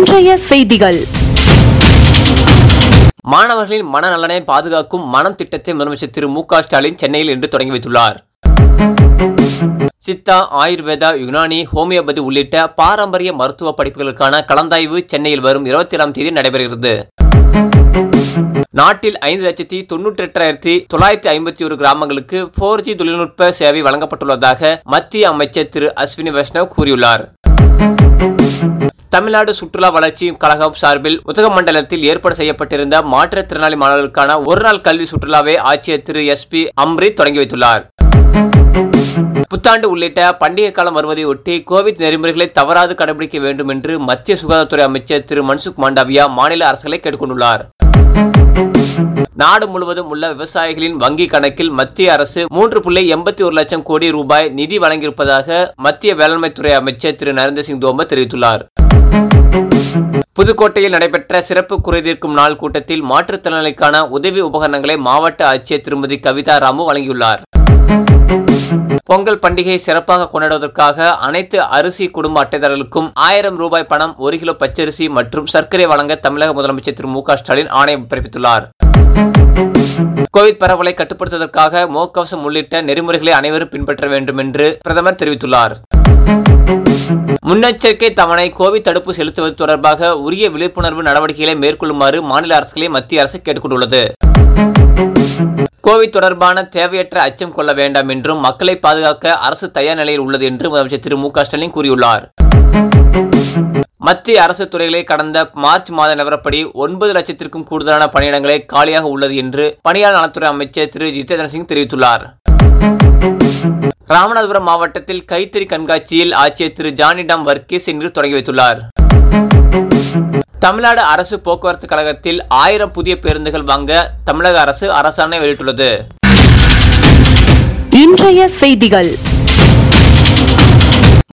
இன்றைய செய்திகள். மாணவர்களின் மனநலனை பாதுகாக்கும் மனம் திட்டத்தை முதலமைச்சர் திரு மு.க. ஸ்டாலின் சென்னையில் இன்று தொடங்கி வைத்துள்ளார். சித்தா, ஆயுர்வேதா, யுனானி, ஹோமியோபதி உள்ளிட்ட பாரம்பரிய மருத்துவ படிப்புகளுக்கான கலந்தாய்வு சென்னையில் வரும் 27ஆம் தேதி நடைபெறுகிறது. நாட்டில் 5,98,951 கிராமங்களுக்கு 4G தொழில்நுட்ப சேவை வழங்கப்பட்டுள்ளதாக மத்திய அமைச்சர் திரு அஸ்வினி வைஷ்ணவ் கூறியுள்ளார். தமிழ்நாடு சுற்றுலா வளர்ச்சி கழகம் சார்பில் உதகமண்டலத்தில் ஏற்பாடு செய்யப்பட்டிருந்த மாற்றுத்திறனாளி மாணவர்களுக்கான ஒருநாள் கல்வி சுற்றுலாவை ஆட்சியர் திரு SP அம்ரித் தொடங்கி வைத்துள்ளார். புத்தாண்டு உள்ளிட்ட பண்டிகை காலம் வருவதை ஒட்டி கோவிட் நெறிமுறைகளை தவறாது கடைபிடிக்க வேண்டும் என்று மத்திய சுகாதாரத்துறை அமைச்சர் திரு மன்சுக் மாண்டவியா மாநில அரசுகளை கேட்டுக்கொண்டுள்ளார். நாடு முழுவதும் உள்ள விவசாயிகளின் வங்கி கணக்கில் மத்திய அரசு 3.81 லட்சம் கோடி ரூபாய் நிதி வழங்கியிருப்பதாக மத்திய வேளாண்மை துறை அமைச்சர் திரு நரேந்திர சிங் தோமர் தெரிவித்துள்ளார். புதுக்கோட்டையில் நடைபெற்ற சிறப்பு குறைதீர்க்கும் நாள் கூட்டத்தில் மாற்றுத்திறனாளிக்கான உதவி உபகரணங்களை மாவட்ட ஆட்சியர் திருமதி கவிதா ராமு வழங்கியுள்ளார். பொங்கல் பண்டிகையை சிறப்பாக கொண்டாடுவதற்காக அனைத்து அரிசி குடும்ப அட்டைதாரர்களுக்கும் 1000 ரூபாய் பணம், 1 கிலோ பச்சரிசி மற்றும் சர்க்கரை வழங்க தமிழக முதலமைச்சர் திரு மு.க. ஸ்டாலின் ஆணை பிறப்பித்துள்ளார். கோவிட் பரவலை கட்டுப்படுத்துவதற்காக முகக்கவசம் உள்ளிட்ட நெறிமுறைகளை அனைவரும் பின்பற்ற வேண்டும் என்று பிரதமர் தெரிவித்துள்ளார். முன்னெச்சரிக்கை தவணை கோவிட் தடுப்பு செலுத்துவது தொடர்பாக உரிய விழிப்புணர்வு நடவடிக்கைகளை மேற்கொள்ளுமாறு மாநில அரசுகளை மத்திய அரசு கேட்டுக்கொண்டுள்ளது. கோவிட் தொடர்பான தேவையற்ற அச்சம் கொள்ள வேண்டாம் என்றும் மக்களை பாதுகாக்க அரசு தயார் நிலையில் உள்ளது என்று முதலமைச்சர் திரு மு.க. ஸ்டாலின் கூறியுள்ளார். மத்திய அரசு துறைகளை கடந்த மார்ச் மாத நிலவரப்படி 9 லட்சத்திற்கும் கூடுதலான பணியிடங்களை காலியாக உள்ளது என்று பணியாளர் நலத்துறை அமைச்சர் திரு ஜிதேந்திர சிங் தெரிவித்துள்ளார். ராமநாதபுரம் மாவட்டத்தில் கைத்தறி கண்காட்சியில் ஆட்சியர் திரு ஜானிடாம் வர்கீஸ் இன்று தொடங்கி வைத்துள்ளார். தமிழ்நாடு அரசு போக்குவரத்து கழகத்தில் 1000 புதிய பேருந்துகள் வாங்க தமிழக அரசு அரசாணை வெளியிட்டுள்ளது. இன்றைய செய்திகள்.